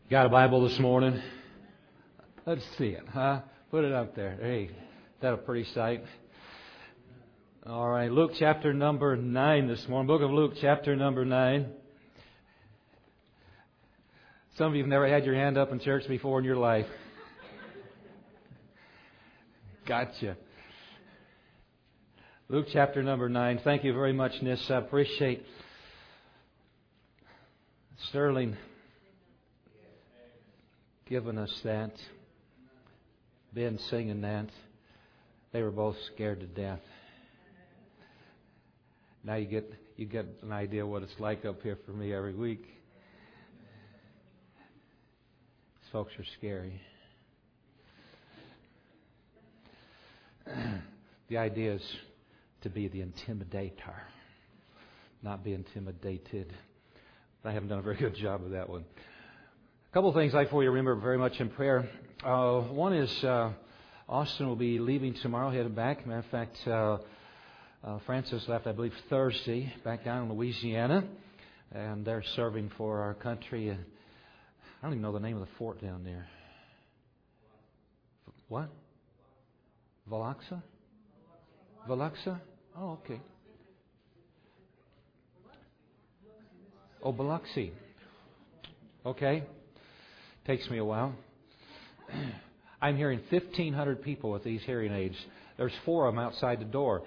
Got a Bible this morning? Let's see it, huh? Put it up there. Hey, is that a pretty sight? All right, Luke chapter number 9 this morning. Book of Luke chapter number 9. Some of you have never had your hand up in church before in your life. Gotcha. Luke chapter number 9. Thank you very much, Nis. I appreciate Sterling giving us that. Ben singing that. They were both scared to death. Now you get an idea what it's like up here for me every week. These folks are scary. The idea is to be the intimidator, not be intimidated. I haven't done a very good job of that one. A couple of things I'd like for you to remember very much in prayer. One is Austin will be leaving tomorrow, headed back. Matter of fact, Francis left, I believe, Thursday, back down in Louisiana, and they're serving for our country. I don't even know the name of the fort down there. What? Biloxi? Biloxi? Oh, okay. Oh, Biloxi. Okay. Takes me a while. I'm hearing 1,500 people with these hearing aids. There's 4 of them outside the door.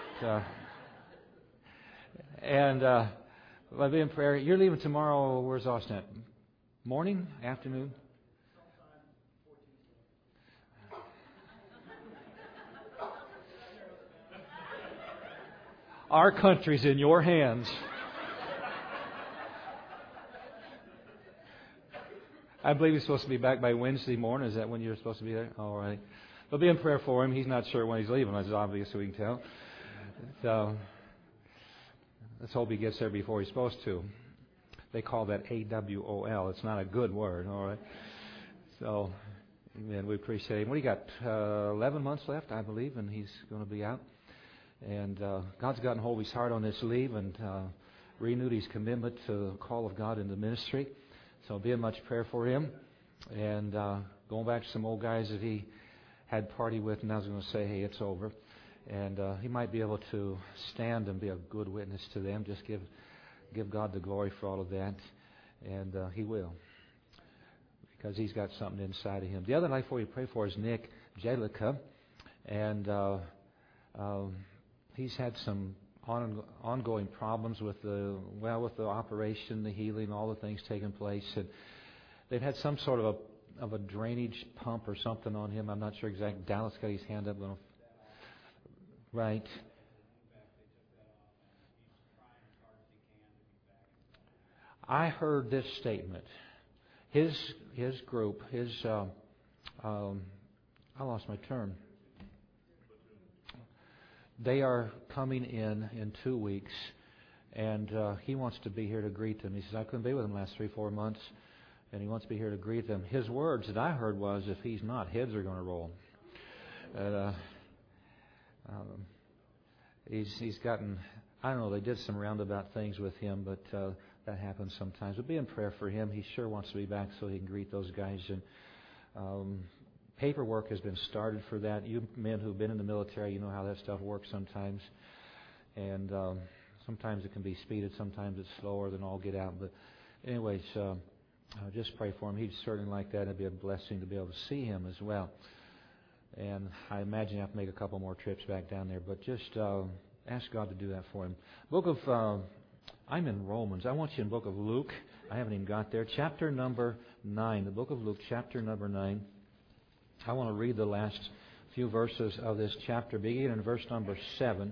I'll be in prayer. You're leaving tomorrow. Where's Austin at? Morning? Afternoon? Our country's in your hands. I believe he's supposed to be back by Wednesday morning. Is that when you're supposed to be there? All right. We'll be in prayer for him. He's not sure when he's leaving. That's obvious, we can tell. So let's hope he gets there before he's supposed to. They call that AWOL. It's not a good word. All right. So, amen. We appreciate him. What do you got? 11 months left, I believe, and he's going to be out. And God's gotten hold of his heart on this leave and renewed his commitment to the call of God in the ministry. So be in much prayer for him. And going back to some old guys that he had party with, and I was going to say, hey, it's over. And he might be able to stand and be a good witness to them. Just give God the glory for all of that. And he will. Because he's got something inside of him. The other life for you to pray for is Nick Jellica. And he's had some ongoing problems with the operation, the healing, all the things taking place, and they've had some sort of a drainage pump or something on him. I'm not sure exactly. Dallas got his hand up. Right. I heard this statement. His group, I lost my term. They are coming in 2 weeks, and he wants to be here to greet them. He says, I couldn't be with them the last 3-4 months, and he wants to be here to greet them. His words that I heard was, if he's not, heads are going to roll. He's gotten, I don't know, they did some roundabout things with him, but that happens sometimes. But be in prayer for him. He sure wants to be back so he can greet those guys. And paperwork has been started for that. You men who've been in the military, you know how that stuff works sometimes. And sometimes it can be speeded, sometimes it's slower than all get out. But anyways, just pray for him. He'd certainly like that. It'd be a blessing to be able to see him as well. And I imagine you have to make a couple more trips back down there. But just ask God to do that for him. I'm in Romans. I want you in the book of Luke. I haven't even got there. Chapter number 9. The book of Luke, chapter number 9. I want to read the last few verses of this chapter, beginning in verse number 7.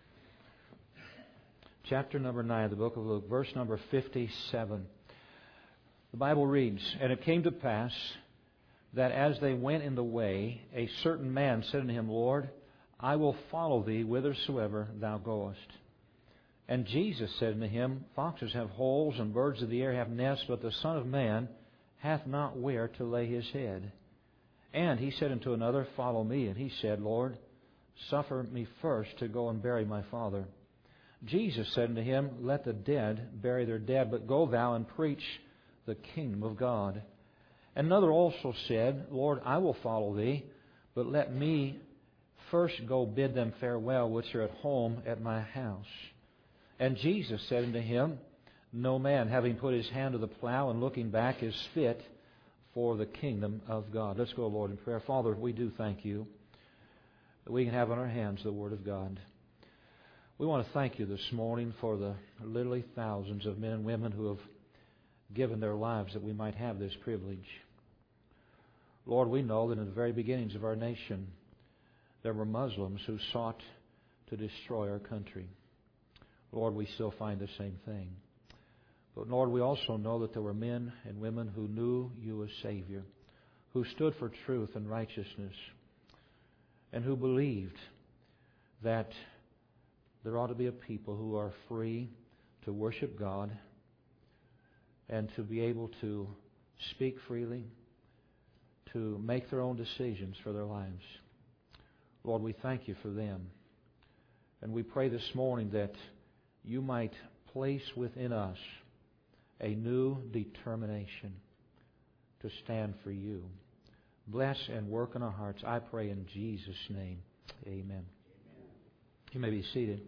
Chapter number 9 of the book of Luke, verse number 57. The Bible reads, And it came to pass that as they went in the way, a certain man said unto him, Lord, I will follow thee whithersoever thou goest. And Jesus said unto him, Foxes have holes, and birds of the air have nests, but the Son of Man hath not where to lay his head. And he said unto another, Follow me. And he said, Lord, suffer me first to go and bury my father. Jesus said unto him, Let the dead bury their dead, but go thou and preach the kingdom of God. And another also said, Lord, I will follow Thee, but let me first go bid them farewell which are at home at my house. And Jesus said unto him, No man, having put his hand to the plow and looking back, is fit for the kingdom of God. Let's go, Lord, in prayer. Father, we do thank You that we can have in our hands the Word of God. We want to thank You this morning for the literally thousands of men and women who have given their lives that we might have this privilege. Lord, we know that in the very beginnings of our nation, there were Muslims who sought to destroy our country. Lord, we still find the same thing. But Lord, we also know that there were men and women who knew You as Savior, who stood for truth and righteousness, and who believed that there ought to be a people who are free to worship God and to be able to speak freely, to make their own decisions for their lives. Lord, we thank You for them. And we pray this morning that You might place within us a new determination to stand for You. Bless and work in our hearts, I pray in Jesus' name. Amen. You may be seated.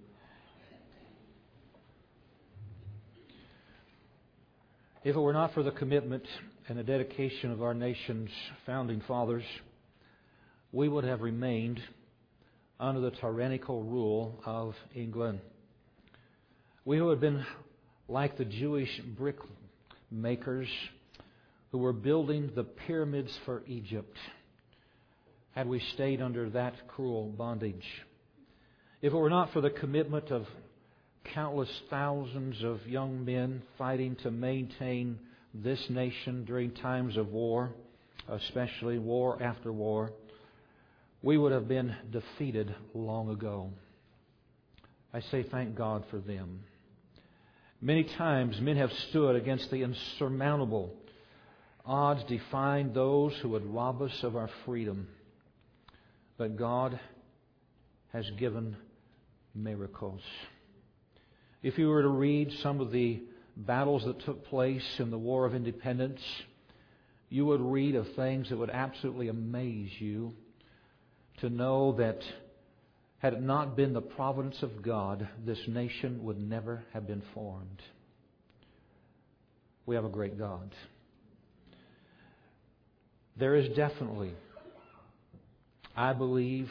If it were not for the commitment and the dedication of our nation's founding fathers, we would have remained under the tyrannical rule of England. We would have been like the Jewish brick makers who were building the pyramids for Egypt had we stayed under that cruel bondage. If it were not for the commitment of countless thousands of young men fighting to maintain this nation during times of war, especially war after war, we would have been defeated long ago. I say thank God for them. Many times men have stood against the insurmountable odds, defying those who would rob us of our freedom. But God has given miracles. If you were to read some of the battles that took place in the War of Independence, you would read of things that would absolutely amaze you to know that had it not been the providence of God, this nation would never have been formed. We have a great God. There is definitely, I believe,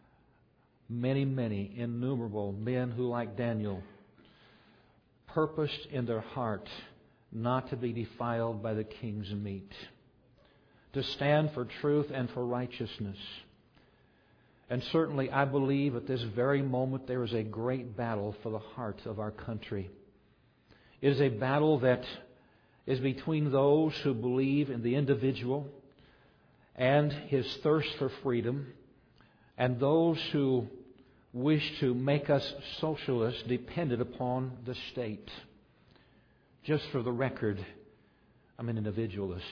many innumerable men who, like Daniel, purposed in their heart not to be defiled by the king's meat, to stand for truth and for righteousness. And certainly I believe at this very moment there is a great battle for the heart of our country. It is a battle that is between those who believe in the individual and his thirst for freedom, and those who wish to make us socialists dependent upon the state. Just for the record, I'm an individualist.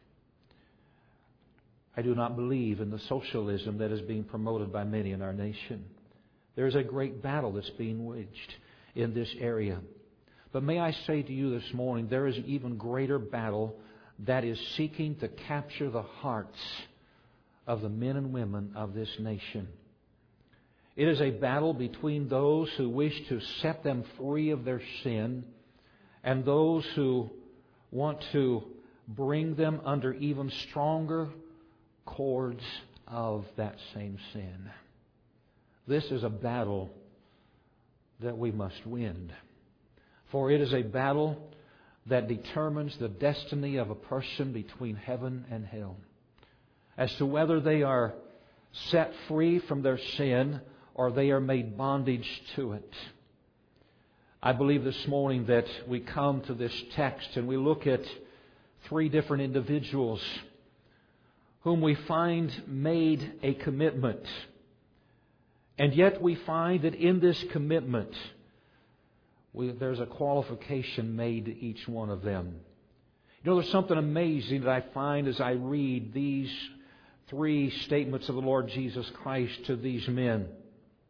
I do not believe in the socialism that is being promoted by many in our nation. There is a great battle that's being waged in this area. But may I say to you this morning, there is an even greater battle that is seeking to capture the hearts of the men and women of this nation. It is a battle between those who wish to set them free of their sin and those who want to bring them under even stronger cords of that same sin. This is a battle that we must win. For it is a battle that determines the destiny of a person between heaven and hell, as to whether they are set free from their sin or they are made bondage to it. I believe this morning that we come to this text and we look at three different individuals whom we find made a commitment. And yet we find that in this commitment, there's a qualification made to each one of them. You know, there's something amazing that I find as I read these three statements of the Lord Jesus Christ to these men.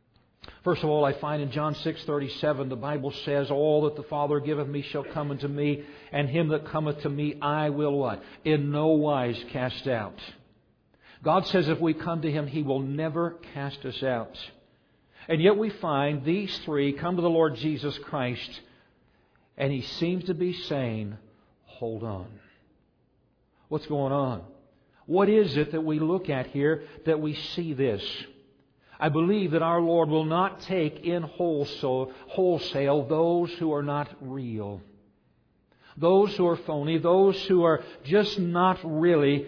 First of all, I find in John 6:37, the Bible says, all that the Father giveth me shall come unto me, and him that cometh to me I will what? In no wise cast out. God says if we come to Him, He will never cast us out. And yet we find these three come to the Lord Jesus Christ, and He seems to be saying, hold on. What's going on? What is it that we look at here that we see this? I believe that our Lord will not take in wholesale those who are not real. Those who are phony. Those who are just not really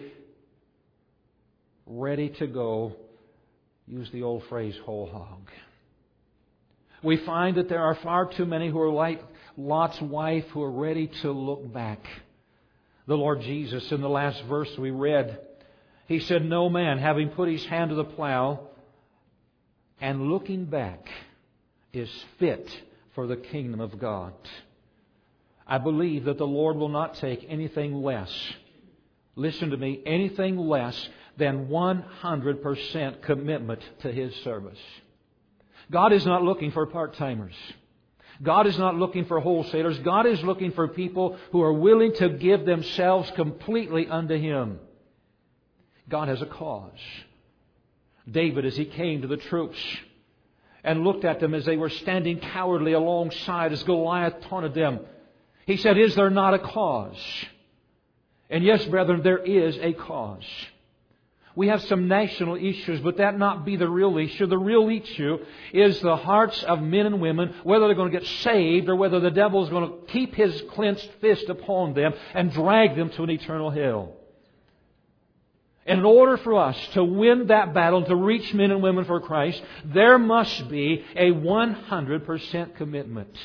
ready to go. Use the old phrase, whole hog. We find that there are far too many who are like Lot's wife, who are ready to look back. The Lord Jesus, in the last verse we read, He said, no man, having put his hand to the plow and looking back, is fit for the kingdom of God. I believe that the Lord will not take anything less, listen to me, anything less than 100% commitment to His service. God is not looking for part-timers. God is not looking for wholesalers. God is looking for people who are willing to give themselves completely unto Him. God has a cause. David, as he came to the troops and looked at them as they were standing cowardly alongside as Goliath taunted them, he said, is there not a cause? And yes, brethren, there is a cause. We have some national issues, but that not be the real issue. The real issue is the hearts of men and women, whether they're going to get saved or whether the devil is going to keep his clenched fist upon them and drag them to an eternal hell. And in order for us to win that battle, to reach men and women for Christ, there must be a 100% commitment.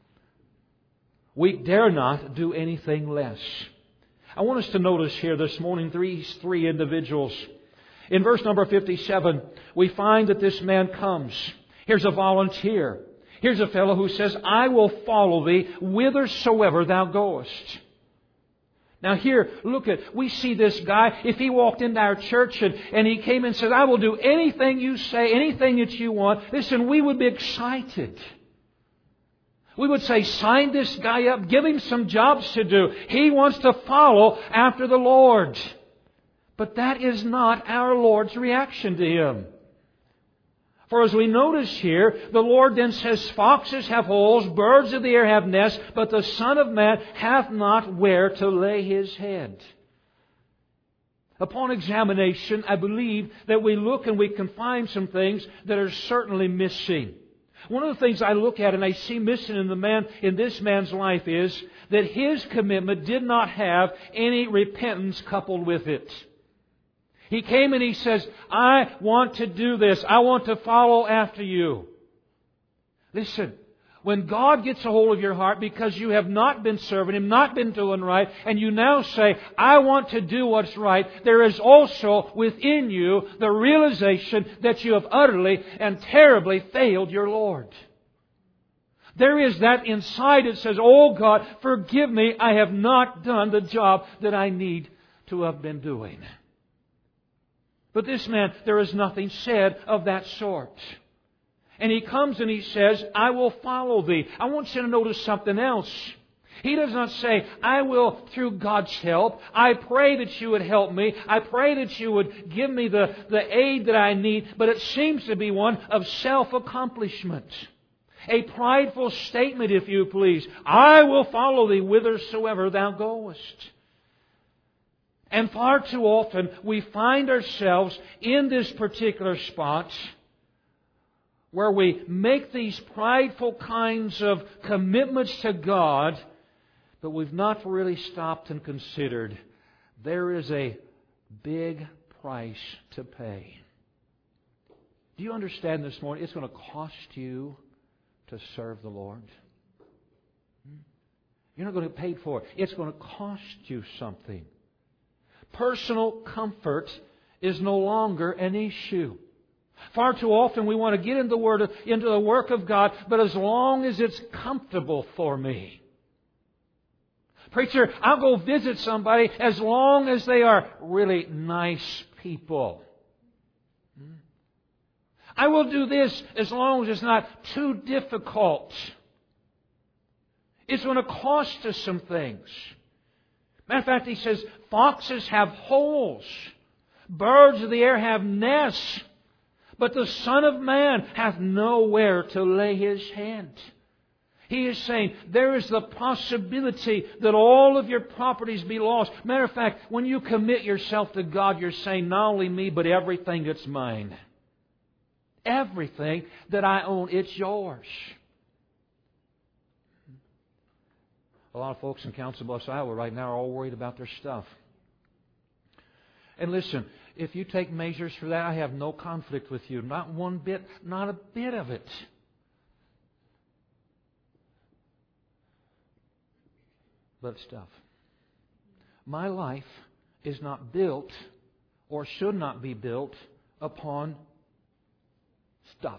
We dare not do anything less. I want us to notice here this morning these three individuals. In verse number 57, we find that this man comes. Here's a volunteer. Here's a fellow who says, I will follow thee whithersoever thou goest. Now here, look at, we see this guy, if he walked into our church and he came and said, I will do anything you say, anything that you want. Listen, we would be excited. We would say, sign this guy up, give him some jobs to do. He wants to follow after the Lord. But that is not our Lord's reaction to Him. For as we notice here, the Lord then says, foxes have holes, birds of the air have nests, but the Son of Man hath not where to lay His head. Upon examination, I believe that we look and we can find some things that are certainly missing. One of the things I look at and I see missing in this man's life is that his commitment did not have any repentance coupled with it. He came and he says, I want to do this. I want to follow after you. Listen, when God gets a hold of your heart because you have not been serving Him, not been doing right, and you now say, I want to do what's right, there is also within you the realization that you have utterly and terribly failed your Lord. There is that inside that says, oh God, forgive me, I have not done the job that I need to have been doing. But this man, there is nothing said of that sort. And he comes and he says, I will follow thee. I want you to notice something else. He does not say, I will through God's help. I pray that you would help me. I pray that you would give me the aid that I need. But it seems to be one of self-accomplishment. A prideful statement, if you please. I will follow thee whithersoever thou goest. And far too often we find ourselves in this particular spot where we make these prideful kinds of commitments to God, but we've not really stopped and considered there is a big price to pay. Do you understand this morning? It's going to cost you to serve the Lord. You're not going to get paid for it. It's going to cost you something. Personal comfort is no longer an issue. Far too often we want to get into the work of God, but as long as it's comfortable for me. Preacher, I'll go visit somebody as long as they are really nice people. I will do this as long as it's not too difficult. It's going to cost us some things. Matter of fact, he says, foxes have holes. Birds of the air have nests. But the Son of Man hath nowhere to lay His head. He is saying there is the possibility that all of your properties be lost. Matter of fact, when you commit yourself to God, you're saying not only me, but everything that's mine. Everything that I own, it's yours. A lot of folks in Council Bluffs, Iowa right now are all worried about their stuff. And listen, if you take measures for that, I have no conflict with you. Not one bit, not a bit of it. But stuff. My life is not built or should not be built upon stuff.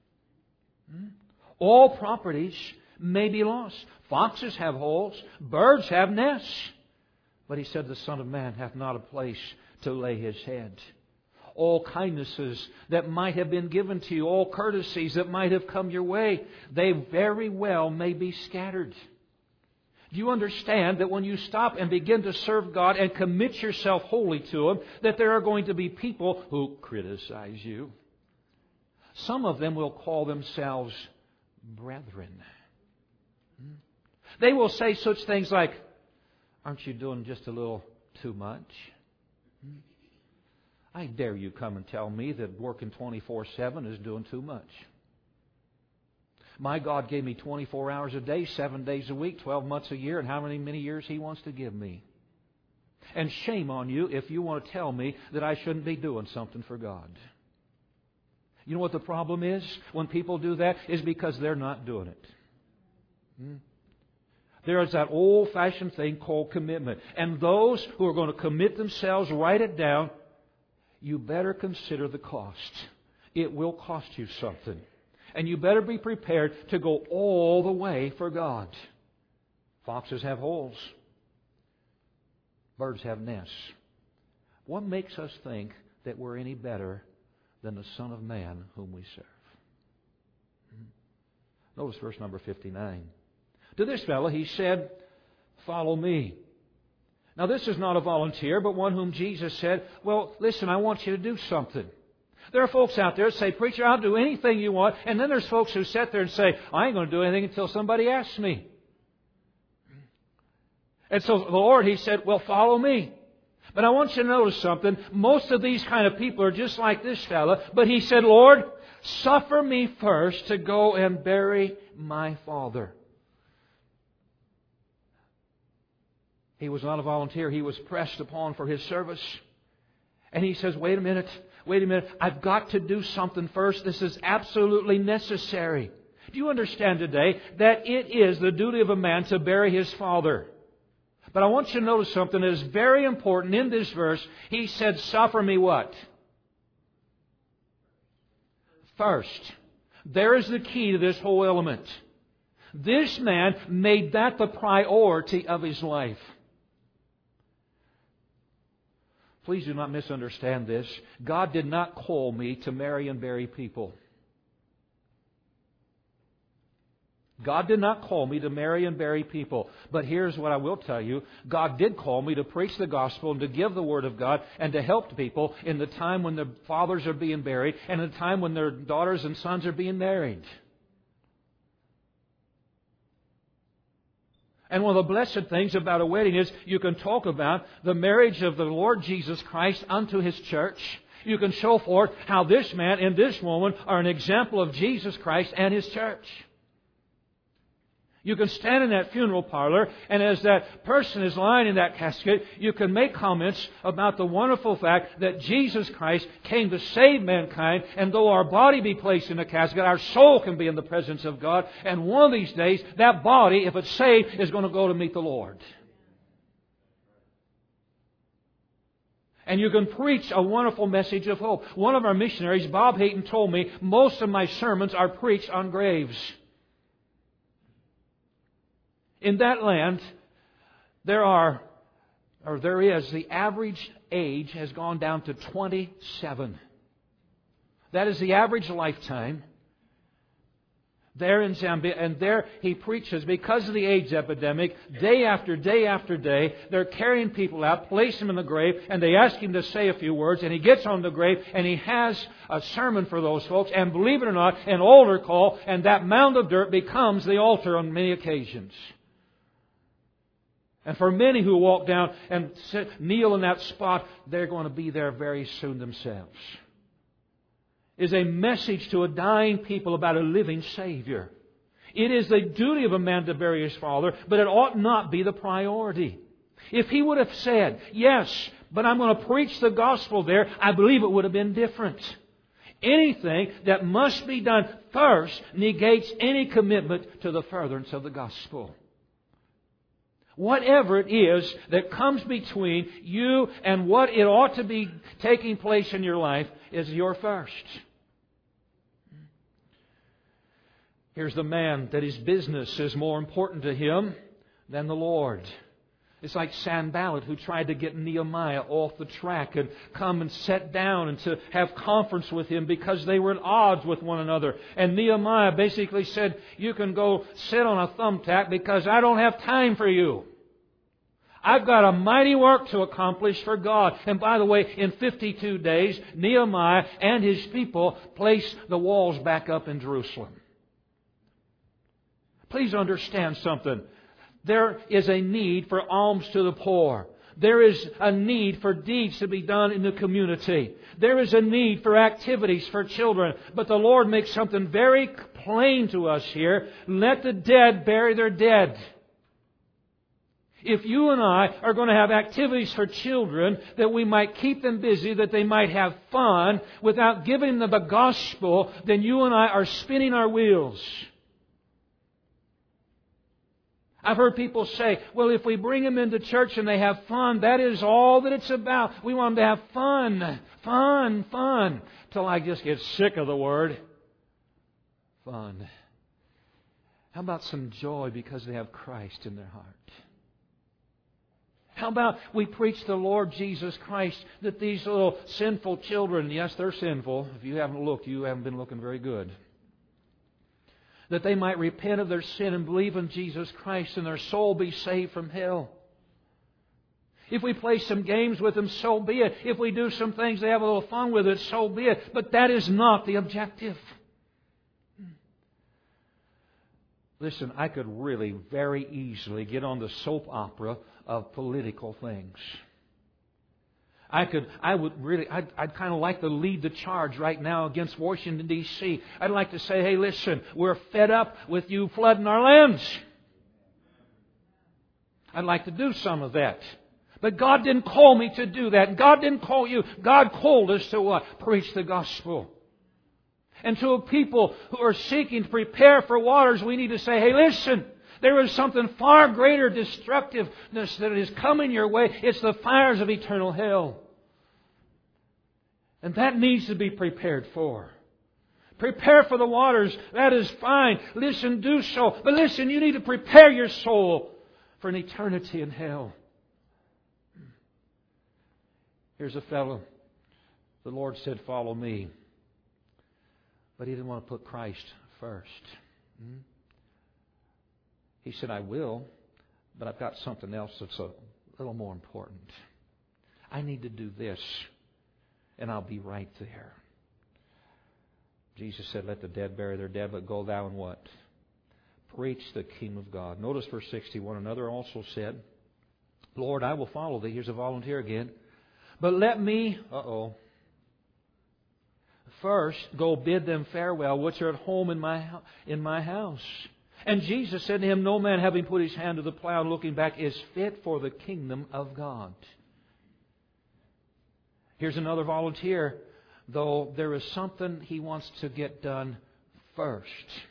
All properties may be lost. Foxes have holes. Birds have nests. But he said the Son of Man hath not a place to lay His head. All kindnesses that might have been given to you, all courtesies that might have come your way, they very well may be scattered. Do you understand that when you stop and begin to serve God and commit yourself wholly to Him, that there are going to be people who criticize you? Some of them will call themselves brethren. They will say such things like, aren't you doing just a little too much? I dare you come and tell me that working 24/7 is doing too much. My God gave me 24 hours a day, 7 days a week, 12 months a year, and how many years He wants to give me. And shame on you if you want to tell me that I shouldn't be doing something for God. You know what the problem is when people do that? Is because they're not doing it. There is that old-fashioned thing called commitment. And those who are going to commit themselves, write it down. You better consider the cost. It will cost you something. And you better be prepared to go all the way for God. Foxes have holes. Birds have nests. What makes us think that we're any better than the Son of Man whom we serve? Notice verse number 59. To this fellow he said, follow me. Now this is not a volunteer, but one whom Jesus said, well, listen, I want you to do something. There are folks out there that say, preacher, I'll do anything you want. And then there's folks who sit there and say, I ain't going to do anything until somebody asks me. And so the Lord, He said, well, follow me. But I want you to notice something. Most of these kind of people are just like this fella. But He said, Lord, suffer me first to go and bury my father. He was not a volunteer. He was pressed upon for His service. And He says, wait a minute. I've got to do something first. This is absolutely necessary. Do you understand today that it is the duty of a man to bury his father? But I want you to notice something that is very important in this verse. He said, suffer me what? First. There is the key to this whole element. This man made that the priority of his life. Please do not misunderstand this. God did not call me to marry and bury people. God did not call me to marry and bury people. But here's what I will tell you. God did call me to preach the gospel and to give the Word of God and to help people in the time when their fathers are being buried and in the time when their daughters and sons are being married. And one of the blessed things about a wedding is you can talk about the marriage of the Lord Jesus Christ unto His church. You can show forth how this man and this woman are an example of Jesus Christ and His church. You can stand in that funeral parlor, and as that person is lying in that casket, you can make comments about the wonderful fact that Jesus Christ came to save mankind, and though our body be placed in a casket, our soul can be in the presence of God, and one of these days, that body, if it's saved, is going to go to meet the Lord. And you can preach a wonderful message of hope. One of our missionaries, Bob Hayton, told me, most of my sermons are preached on graves. In that land, the average age has gone down to 27. That is the average lifetime. There in Zambia, and there he preaches, because of the AIDS epidemic, day after day after day, they're carrying people out, place them in the grave, and they ask him to say a few words, and he gets on the grave, and he has a sermon for those folks, and believe it or not, an altar call, and that mound of dirt becomes the altar on many occasions. And for many who walk down and kneel in that spot, they're going to be there very soon themselves. Is a message to a dying people about a living Savior. It is the duty of a man to bury his father, but it ought not be the priority. If he would have said, yes, but I'm going to preach the gospel there, I believe it would have been different. Anything that must be done first negates any commitment to the furtherance of the gospel. Whatever it is that comes between you and what it ought to be taking place in your life is your first. Here's the man that his business is more important to him than the Lord. It's like Sanballat, who tried to get Nehemiah off the track and come and sit down and to have conference with him because they were at odds with one another. And Nehemiah basically said, you can go sit on a thumbtack because I don't have time for you. I've got a mighty work to accomplish for God. And by the way, in 52 days, Nehemiah and his people placed the walls back up in Jerusalem. Please understand something. There is a need for alms to the poor. There is a need for deeds to be done in the community. There is a need for activities for children. But the Lord makes something very plain to us here. Let the dead bury their dead. If you and I are going to have activities for children, that we might keep them busy, that they might have fun, without giving them the gospel, then you and I are spinning our wheels. I've heard people say, well, if we bring them into church and they have fun, that is all that it's about. We want them to have fun, fun, fun. Till I just get sick of the word fun. How about some joy because they have Christ in their heart? How about we preach the Lord Jesus Christ, that these little sinful children, yes, they're sinful. If you haven't looked, you haven't been looking very good. That they might repent of their sin and believe in Jesus Christ and their soul be saved from hell. If we play some games with them, so be it. If we do some things, they have a little fun with it, so be it. But that is not the objective. Listen, I could really very easily get on the soap opera of political things. I'd kind of like to lead the charge right now against Washington, D.C. I'd like to say, hey, listen, we're fed up with you flooding our lands. I'd like to do some of that. But God didn't call me to do that. God didn't call you. God called us to what? Preach the gospel. And to a people who are seeking to prepare for waters, we need to say, hey, listen, there is something far greater destructiveness that is coming your way. It's the fires of eternal hell. And that needs to be prepared for. Prepare for the waters. That is fine. Listen, do so. But listen, you need to prepare your soul for an eternity in hell. Here's a fellow. The Lord said, follow me. But he didn't want to put Christ first. He said, I will, but I've got something else that's a little more important. I need to do this, and I'll be right there. Jesus said, let the dead bury their dead, but go thou and what? Preach the kingdom of God. Notice verse 61. Another also said, Lord, I will follow thee. Here's a volunteer again. But let me, first go bid them farewell, which are at home in my house. And Jesus said to him, no man having put his hand to the plow and looking back is fit for the kingdom of God. Here's another volunteer, though there is something he wants to get done first.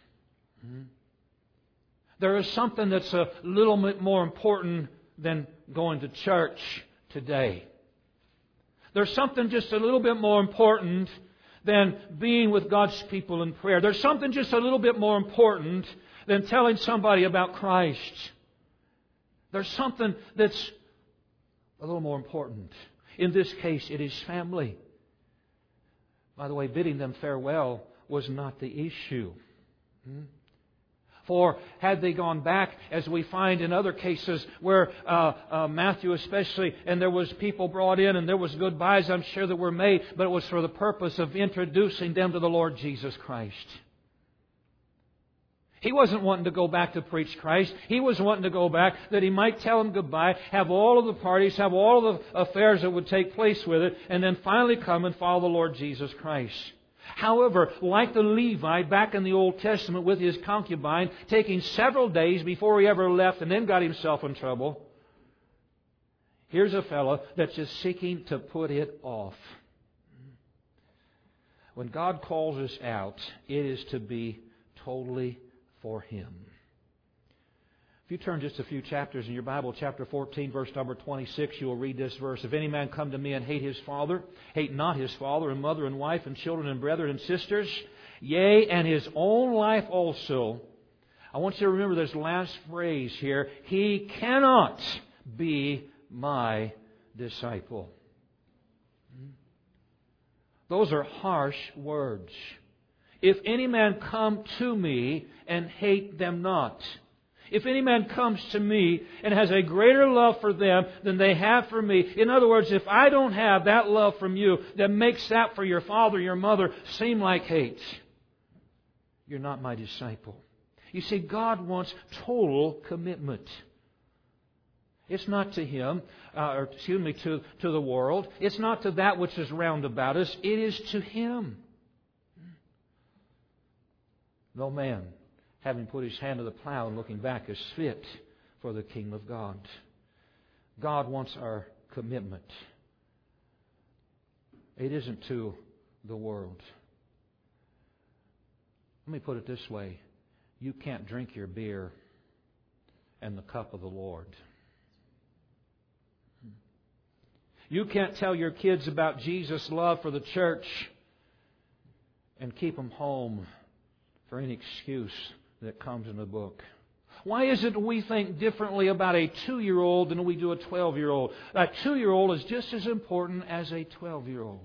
There is something that's a little bit more important than going to church today. There's something just a little bit more important than being with God's people in prayer. There's something just a little bit more important than telling somebody about Christ. There's something that's a little more important. In this case, it is family. By the way, bidding them farewell was not the issue. For had they gone back, as we find in other cases where Matthew especially, and there was people brought in and there was goodbyes, I'm sure, that were made, but it was for the purpose of introducing them to the Lord Jesus Christ. He wasn't wanting to go back to preach Christ. He was wanting to go back that He might tell them goodbye, have all of the parties, have all of the affairs that would take place with it, and then finally come and follow the Lord Jesus Christ. However, like the Levite back in the Old Testament with his concubine, taking several days before he ever left and then got himself in trouble, here's a fellow that's just seeking to put it off. When God calls us out, it is to be totally for Him. If you turn just a few chapters in your Bible, chapter 14, verse number 26, you will read this verse. If any man come to me and hate his father, hate not his father and mother and wife and children and brethren and sisters, yea, and his own life also. I want you to remember this last phrase here. He cannot be my disciple. Those are harsh words. If any man come to me and hate them not. If any man comes to me and has a greater love for them than they have for me. In other words, if I don't have that love from you that makes that for your father, your mother, seem like hate, you're not my disciple. You see, God wants total commitment. It's not to Him, to the world. It's not to that which is round about us. It is to Him. No man, having put his hand to the plow and looking back, is fit for the kingdom of God. God wants our commitment. It isn't to the world. Let me put it this way. You can't drink your beer and the cup of the Lord. You can't tell your kids about Jesus' love for the church and keep them home for any excuse that comes in the book. Why is it we think differently about a 2-year-old than we do a 12-year-old? A 2-year-old is just as important as a 12-year-old.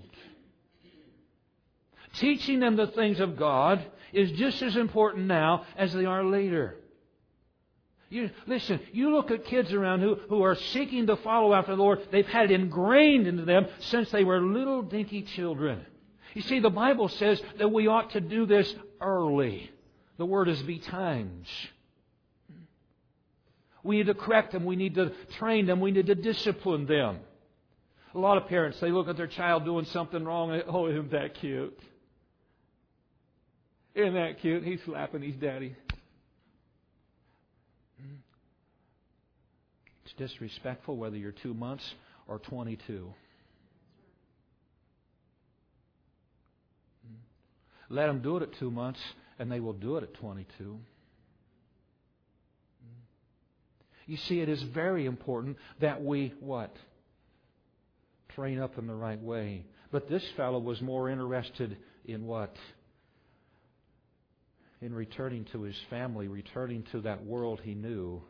Teaching them the things of God is just as important now as they are later. Listen, you look at kids around who are seeking to follow after the Lord. They've had it ingrained into them since they were little dinky children. You see, the Bible says that we ought to do this early. The word is betimes. We need to correct them. We need to train them. We need to discipline them. A lot of parents, they look at their child doing something wrong and, oh, isn't that cute? Isn't that cute? He's slapping his daddy. It's disrespectful whether you're 2 months or 22. Let them do it at 2 months, and they will do it at 22. You see, it is very important that we, what? Train up in the right way. But this fellow was more interested in what? In returning to his family, returning to that world he knew,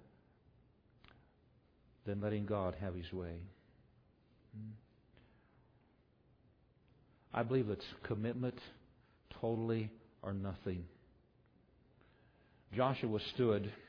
than letting God have His way. I believe it's commitment, totally or nothing. Joshua stood